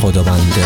خدابنده.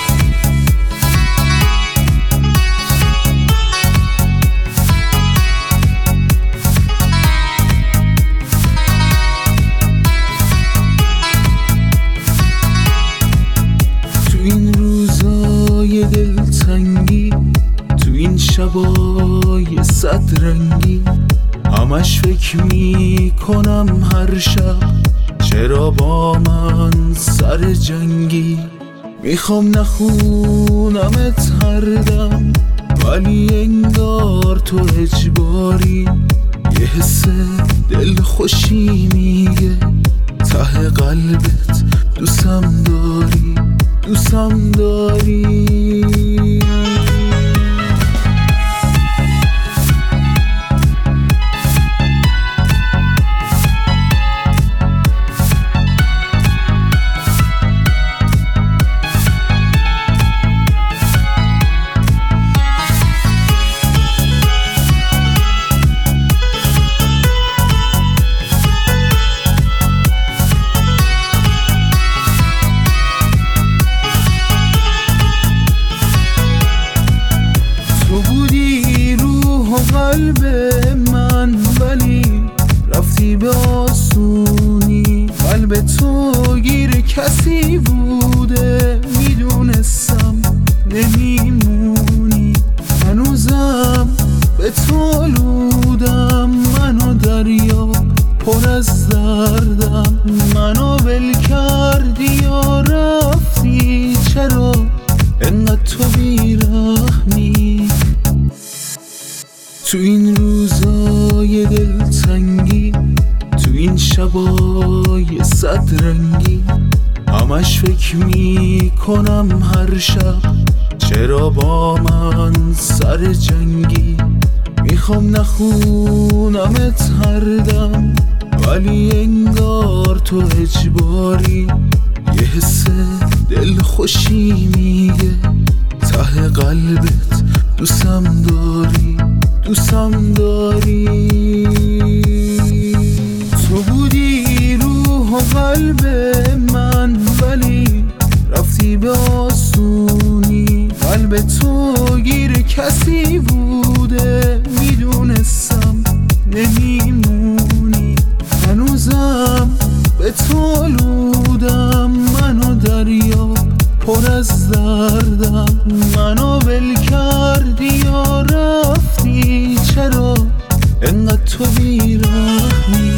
تو این روزای دلتنگی، تو این شبای صد رنگی، همش فکر میکنم هر شب چرا با من سر جنگی. میخوام نخونمت هر دم ولی انگار تو اجباری. یه حس دل خوشی میگه ته قلبت دوستم داری، دوستم داری. قلب من ولی رفتی به آسونی. قلب تو گیر کسی بوده میدونستم نمیمونی. هنوزم به تو لودم، منو دریا پر از دردم. منو ول کردی یا رفتی، چرا انقدر تو بیرحمی؟ تو این روزای دلتنگی، تو این شبای صد رنگی، همش فکر میکنم هر شب چرا با من سر جنگی. میخوام نخونمت هر دم ولی انگار تو اجباری. یه حس دل خوشی میگه ته قلبت دوستم داری، دوستم داری. تو بودی روح و قلب من ولی رفتی به آسونی. قلب تو گیر کسی بوده میدونستم نمیمونی. هنوزم به تو لودم، منو دریا پر از دردم. منو ول کردی یا رفتی، چرا انقدر تو بیرحمی؟